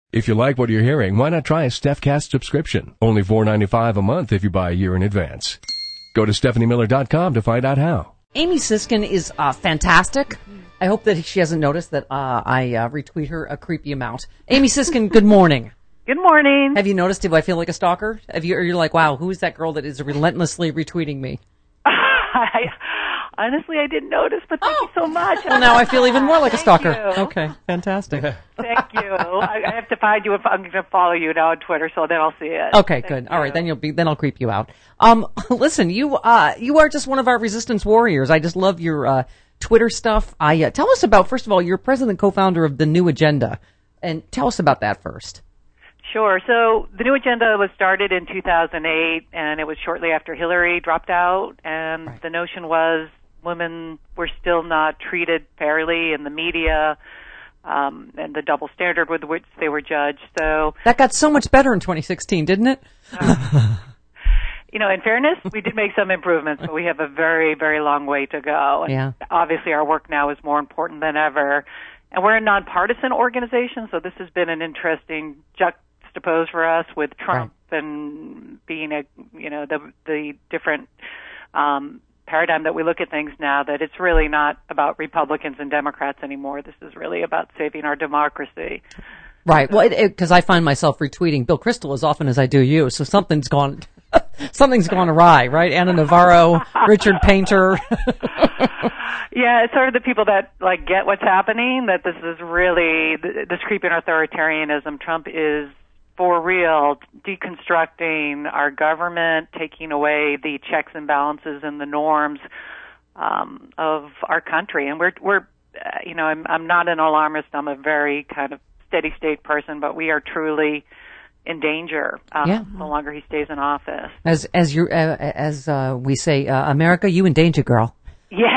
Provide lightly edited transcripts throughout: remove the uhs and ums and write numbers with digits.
If you like what you're hearing, why not try a StephCast subscription? Only $4.95 a month if you buy a year in advance. Go to StephanieMiller.com to find out how. Amy Siskin is fantastic. I hope that she hasn't noticed that I retweet her a creepy amount. Amy Siskin, good morning. Good morning. Have you noticed, do I feel like a stalker? Or you're like, wow, who is that girl that is relentlessly retweeting me? Honestly, I didn't notice, but thank you so much. Well, now I feel even more like a stalker. You. Okay, fantastic. Thank you. I have to find you if I'm going to follow you now on Twitter, so then I'll see it. Okay, good. All right, then I'll creep you out. Listen, you are just one of our resistance warriors. I just love your Twitter stuff. Tell us about, first of all, you're president and co-founder of The New Agenda, and tell us about that first. Sure. So The New Agenda was started in 2008, and it was shortly after Hillary dropped out, and The notion was women were still not treated fairly in the media, and the double standard with which they were judged. So that got so much better in 2016, didn't it? In fairness, we did make some improvements, but we have a very, very long way to go. And obviously our work now is more important than ever. And we're a nonpartisan organization, so this has been an interesting juxtapose for us with Trump and being the different paradigm that we look at things now, that it's really not about Republicans and Democrats anymore. This is really about saving our democracy. Right. Well, because I find myself retweeting Bill Kristol as often as I do you, so something's gone awry, right? Anna Navarro, Richard Painter. Yeah, it's sort of the people that get what's happening, that this is really this creeping authoritarianism. Trump is for real deconstructing our government, taking away the checks and balances and the norms of our country. And we're I'm not an alarmist. I'm a very kind of steady state person, but we are truly in danger the longer he stays in office. As we say, America, you in danger, girl. Yes.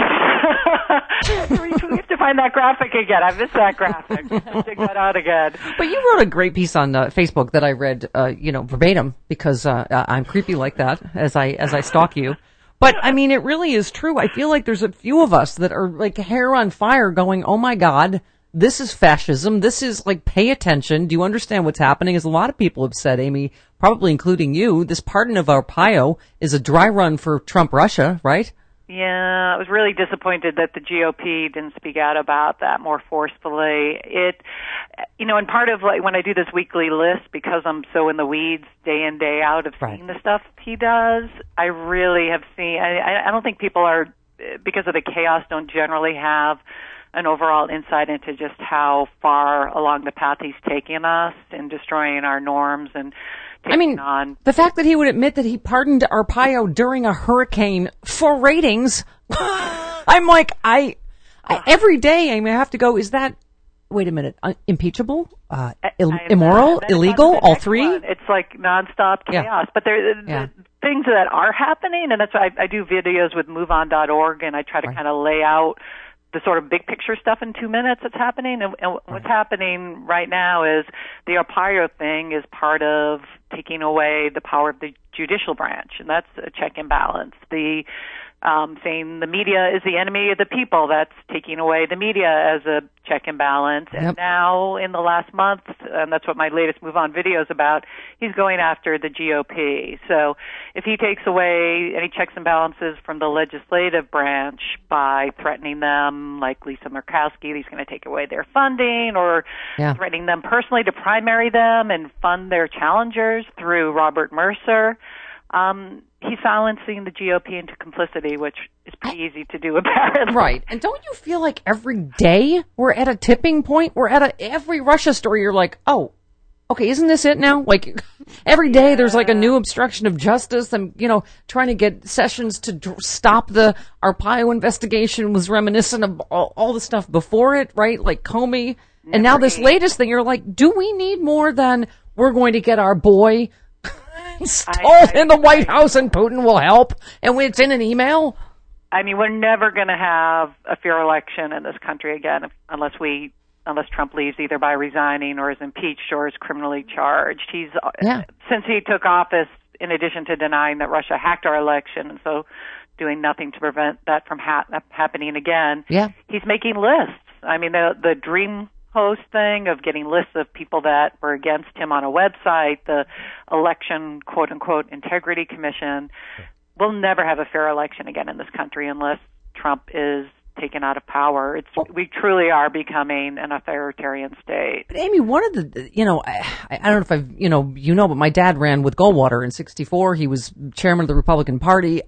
We have to find that graphic again. I missed that graphic. Dig that out again. But you wrote a great piece on Facebook that I read, verbatim, because I'm creepy like that as I stalk you. But I mean, it really is true. I feel like there's a few of us that are like hair on fire, going, "Oh my God, this is fascism. This is pay attention. Do you understand what's happening?" As a lot of people have said, Amy, probably including you, this pardon of Arpaio is a dry run for Trump-Russia, right? Yeah, I was really disappointed that the GOP didn't speak out about that more forcefully. And part of when I do this weekly list, because I'm so in the weeds day in, day out of seeing the stuff he does, I really have seen, I don't think people are, because of the chaos, don't generally have an overall insight into just how far along the path he's taking us in destroying our norms and the fact that he would admit that he pardoned Arpaio during a hurricane for ratings, I'm like, every day I have to go, is that, wait a minute, impeachable, immoral, illegal, all three? It's like nonstop chaos. But the things that are happening, and that's why I do videos with MoveOn.org, and I try to kind of lay out the sort of big picture stuff in 2 minutes that's happening. And what's happening right now is the Arpaio thing is part of taking away the power of the judicial branch, and that's a check and balance. The saying the media is the enemy of the people, that's taking away the media as a check and balance. And now in the last month, and that's what my latest Move On video is about, he's going after the GOP. So if he takes away any checks and balances from the legislative branch by threatening them, like Lisa Murkowski, he's going to take away their funding, or threatening them personally to primary them and fund their challengers through Robert Mercer. He's silencing the GOP into complicity, which is pretty easy to do, apparently. Right. And don't you feel like every day we're at a tipping point? We're at every Russia story, you're like, oh, okay, isn't this it now? Like, every day there's like a new obstruction of justice. And, trying to get Sessions to stop the Arpaio investigation was reminiscent of all the stuff before it, right? Like Comey. And now this latest thing, you're like, do we need more than we're going to get our boy installed in the White House and Putin will help, and it's in an email? I mean, we're never going to have a fair election in this country again unless Trump leaves either by resigning or is impeached or is criminally charged. Since he took office, in addition to denying that Russia hacked our election and so doing nothing to prevent that from happening again, he's making lists. I mean, the dream Post thing of getting lists of people that were against him on a website, the election, quote-unquote, integrity commission. We'll never have a fair election again in this country unless Trump is taken out of power. We truly are becoming an authoritarian state. But Amy, one of the, I don't know if I've, but my dad ran with Goldwater in '64. He was chairman of the Republican Party.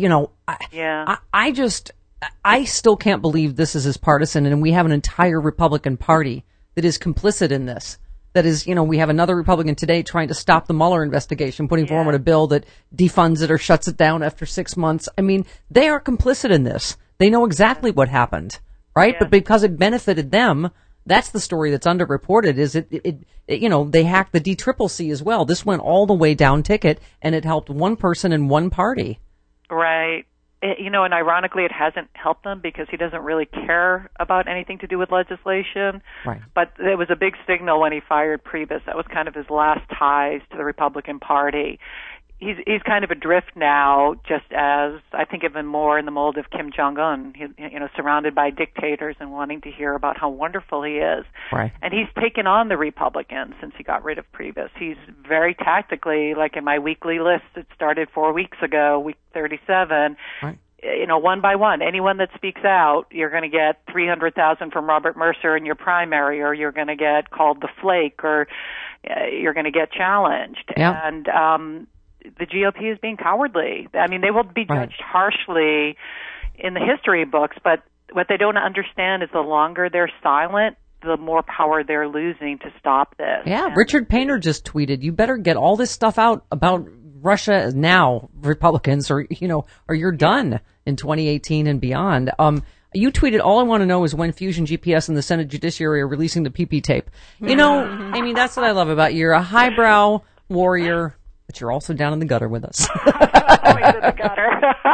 I still can't believe this is as partisan, and we have an entire Republican Party that is complicit in this. That is, we have another Republican today trying to stop the Mueller investigation, putting forward a bill that defunds it or shuts it down after 6 months. I mean, they are complicit in this. They know exactly what happened, right? Yeah. But because it benefited them, that's the story that's underreported. Is they hacked the DCCC as well. This went all the way down ticket, and it helped one person in one party. Right. And ironically, it hasn't helped him because he doesn't really care about anything to do with legislation. Right. But it was a big signal when he fired Priebus. That was kind of his last ties to the Republican Party. He's kind of adrift now, just as I think of him more in the mold of Kim Jong-un, surrounded by dictators and wanting to hear about how wonderful he is. Right. And he's taken on the Republicans since he got rid of Priebus. He's very tactically, like in my weekly list that started 4 weeks ago, week 37, right. One by one, anyone that speaks out, you're going to get 300,000 from Robert Mercer in your primary, or you're going to get called the flake, or you're going to get challenged. Yeah. And the GOP is being cowardly. I mean, they will be judged harshly in the history books, but what they don't understand is the longer they're silent, the more power they're losing to stop this. Yeah, and Richard Painter just tweeted, you better get all this stuff out about Russia now, Republicans, or you're done in 2018 and beyond. You tweeted, all I want to know is when Fusion GPS and the Senate Judiciary are releasing the PP tape. I mean, that's what I love about you. You're a highbrow warrior, but you're also down in the gutter with us. Always in the gutter.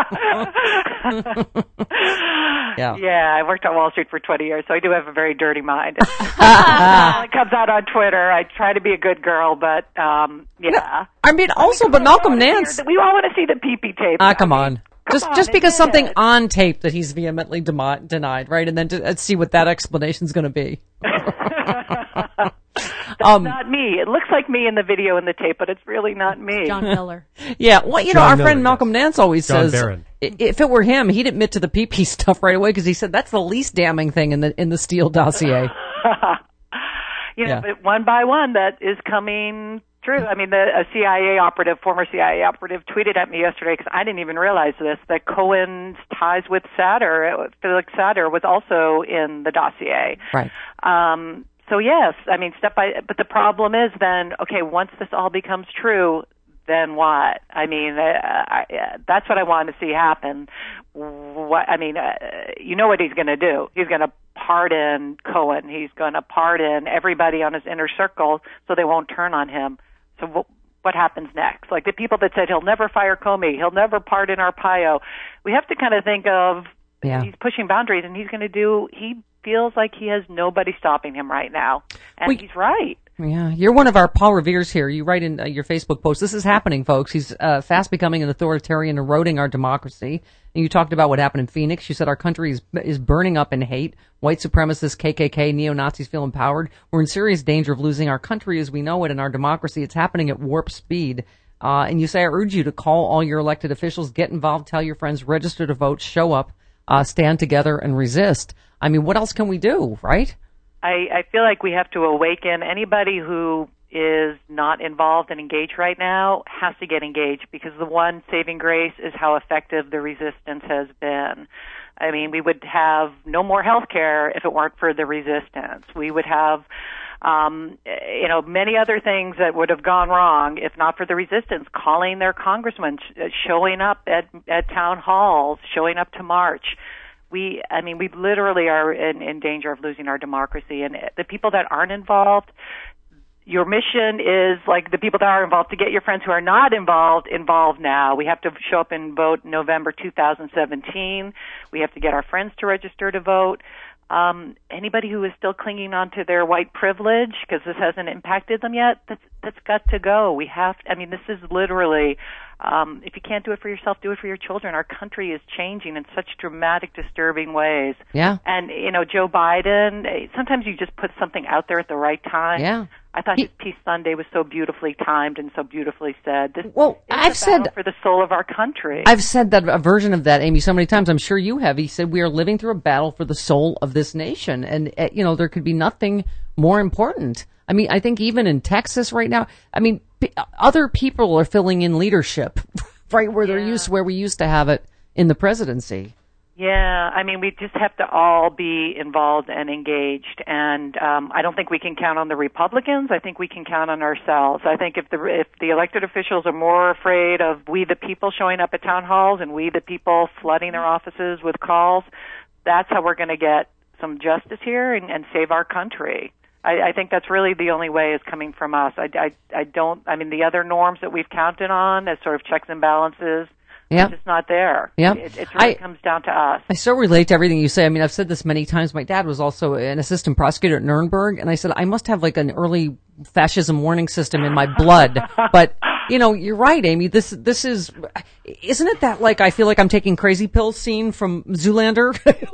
Yeah, I worked on Wall Street for 20 years, so I do have a very dirty mind. It comes out on Twitter. I try to be a good girl, but yeah. I mean, also, but Malcolm Nance. We all want to see the PP tape. Come on. Just because something on tape that he's vehemently denied, right? And then to see what that explanation is going to be. That's not me. It looks like me in the video and the tape, but it's really not me. John Miller. Yeah, well, our friend Malcolm Nance always says, if it were him, he'd admit to the PP stuff right away because he said that's the least damning thing in the Steele dossier. But one by one, that is coming true. I mean, a former CIA operative, tweeted at me yesterday because I didn't even realize this, that Cohen's ties with Felix Sater, was also in the dossier. Right. So yes, I mean, but the problem is then, okay, once this all becomes true, then what? I mean, that's what I want to see happen. What he's going to do. He's going to pardon Cohen. He's going to pardon everybody on his inner circle so they won't turn on him. So what happens next? Like the people that said he'll never fire Comey, he'll never pardon Arpaio. We have to kind of think of he's pushing boundaries, and he's going to he feels like he has nobody stopping him right now. And he's right. Yeah, you're one of our Paul Revere's here. You write in your Facebook post, this is happening, folks. He's fast becoming an authoritarian, eroding our democracy. And you talked about what happened in Phoenix. You said our country is burning up in hate. White supremacists, KKK, neo-Nazis feel empowered. We're in serious danger of losing our country as we know it and our democracy. It's happening at warp speed. And you say, I urge you to call all your elected officials, get involved, tell your friends, register to vote, show up, stand together, and resist. I mean, what else can we do, right? I feel like we have to awaken. Anybody who is not involved and engaged right now has to get engaged, because the one saving grace is how effective the resistance has been. I mean, we would have no more health care if it weren't for the resistance. We would have many other things that would have gone wrong if not for the resistance, calling their congressmen, showing up at town halls, showing up to march. We literally are in danger of losing our democracy. And the people that aren't involved, your mission is, like the people that are involved, to get your friends who are not involved now. We have to show up and vote November 2017. We have to get our friends to register to vote. Anybody who is still clinging on to their white privilege because this hasn't impacted them yet, that's got to go. We have to, I mean, this is literally, if you can't do it for yourself, do it for your children. Our country is changing in such dramatic, disturbing ways. Yeah. And, Joe Biden, sometimes you just put something out there at the right time. Yeah. I thought his Peace Sunday was so beautifully timed and so beautifully said. I've said for the soul of our country. I've said that a version of that, Amy, so many times. I'm sure you have. He said we are living through a battle for the soul of this nation, and there could be nothing more important. I mean, I think even in Texas right now, I mean, other people are filling in leadership, right where where we used to have it in the presidency. Yeah, I mean, we just have to all be involved and engaged, and I don't think we can count on the Republicans. I think we can count on ourselves. I think if the elected officials are more afraid of we the people showing up at town halls and we the people flooding their offices with calls, that's how we're going to get some justice here and save our country. I think that's really the only way is coming from us. I mean, the other norms that we've counted on as sort of checks and balances, it's just not there. Yeah. It really comes down to us. I so relate to everything you say. I mean, I've said this many times. My dad was also an assistant prosecutor at Nuremberg, and I said, I must have like an early fascism warning system in my blood. But, you're right, Amy. This is, isn't it that like I feel like I'm taking crazy pills scene from Zoolander?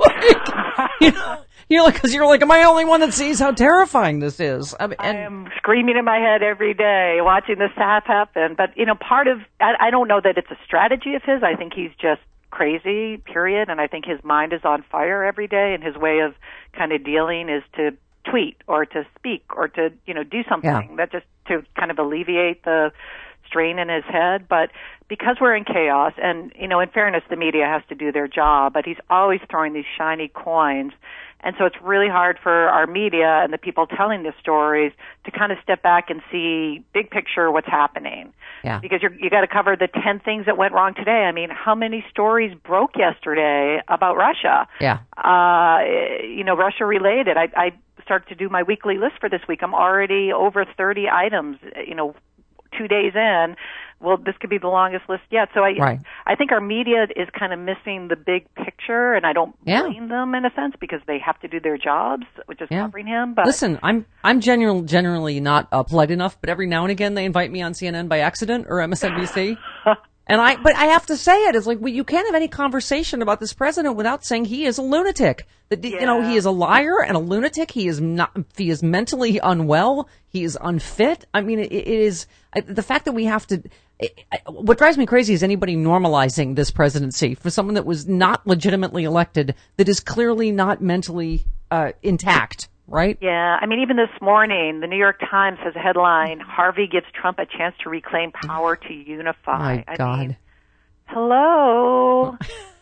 Because you're like, am I the only one that sees how terrifying this is? I am screaming in my head every day watching this happen. But, I don't know that it's a strategy of his. I think he's just crazy, period. And I think his mind is on fire every day. And his way of kind of dealing is to tweet or to speak or to, do something that just to kind of alleviate the strain in his head. But because we're in chaos, and, in fairness, the media has to do their job, but he's always throwing these shiny coins. And so it's really hard for our media and the people telling the stories to kind of step back and see big picture what's happening. Yeah. Because you got to cover the 10 things that went wrong today. I mean, how many stories broke yesterday about Russia? Yeah. Russia related. I started to do my weekly list for this week. I'm already over 30 items, 2 days in. Well, this could be the longest list yet. So I think our media is kind of missing the big picture, and I don't blame them in a sense because they have to do their jobs, which is covering him. But listen, I'm generally not polite enough, but every now and again they invite me on CNN by accident or MSNBC. But I have to say it. It's like, you can't have any conversation about this president without saying he is a lunatic. He is a liar and a lunatic. He is mentally unwell. He is unfit. I mean, it is the fact that we have to. What drives me crazy is anybody normalizing this presidency for someone that was not legitimately elected, that is clearly not mentally intact. Right? Yeah. I mean, even this morning, the New York Times has a headline, Harvey gives Trump a chance to reclaim power to unify. My God. I mean, hello.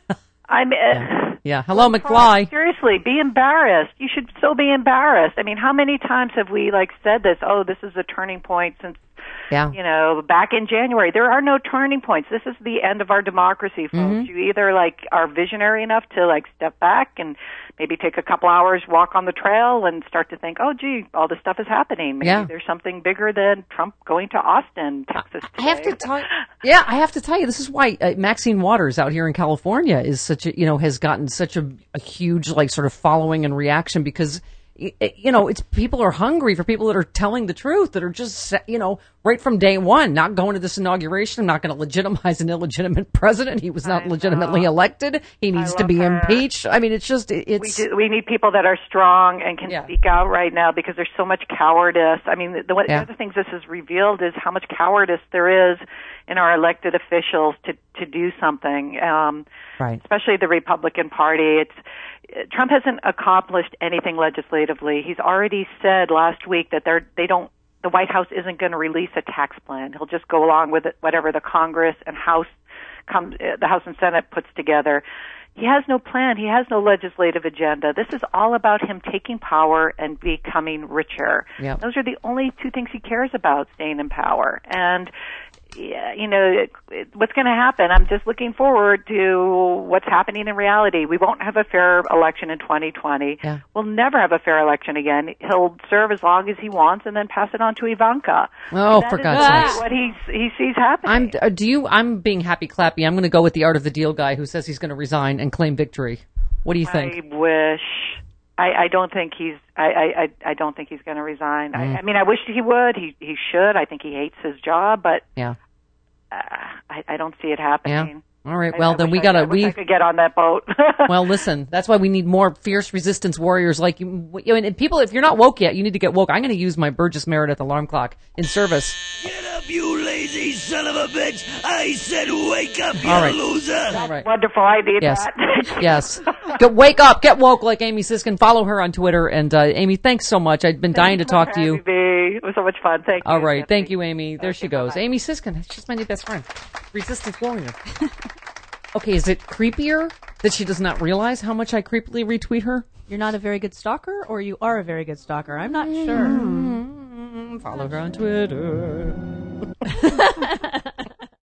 Hello, McFly. Seriously, be embarrassed. You should still be embarrassed. I mean, how many times have we said this? Oh, this is a turning point since, back in January. There are no turning points. This is the end of our democracy, folks. Mm-hmm. You either are visionary enough to step back and maybe take a couple hours, walk on the trail and start to think, oh, gee, all this stuff is happening. Maybe there's something bigger than Trump going to Austin, Texas today. I have to tell you, this is why Maxine Waters out here in California is such has gotten such a huge sort of following and reaction because it's people are hungry for people that are telling the truth, that are just, right from day one, not going to this inauguration. I'm not going to legitimize an illegitimate president. He was not legitimately elected. He needs to be impeached. I mean, we need people that are strong and can speak out right now because there's so much cowardice. I mean, the other things this has revealed is how much cowardice there is in our elected officials to do something. Right. Especially the Republican Party. Trump hasn't accomplished anything legislatively. He's already said last week that the White House isn't going to release a tax plan. He'll just go along with whatever the Congress and the House and Senate puts together. He has no plan. He has no legislative agenda. This is all about him taking power and becoming richer. Yep. Those are the only two things he cares about, staying in power. And what's going to happen? I'm just looking forward to what's happening in reality. We won't have a fair election in 2020. Yeah. We'll never have a fair election again. He'll serve as long as he wants and then pass it on to Ivanka. Oh, for God's sake. What he sees happening. I'm being happy clappy. I'm going to go with the art of the deal guy who says he's going to resign and claim victory. What do you think? I don't think he's. I don't think he's going to resign. I mean, I wish he would. He should. I think he hates his job, but yeah, I don't see it happening. Yeah. All right. Well, then we I could get on that boat. Well, listen, that's why we need more fierce resistance warriors like you. And people, if you're not woke yet, you need to get woke. I'm going to use my Burgess Meredith alarm clock in service. Get up, you lazy son of a bitch! I said wake up, you All right. loser! All right. Wonderful. I need Yes. that. Yes. Wake up, get woke like Amy Siskin. Follow her on Twitter. And Amy, thanks so much. I've been dying to talk to you. It was so much fun. Thank you. All right. Thank you, Amy. There she goes. Bye-bye. Amy Siskin. She's my new best friend. Resistance warrior. Okay, is it creepier that she does not realize how much I creepily retweet her? You're not a very good stalker, or you are a very good stalker? I'm not sure. Follow her on Twitter.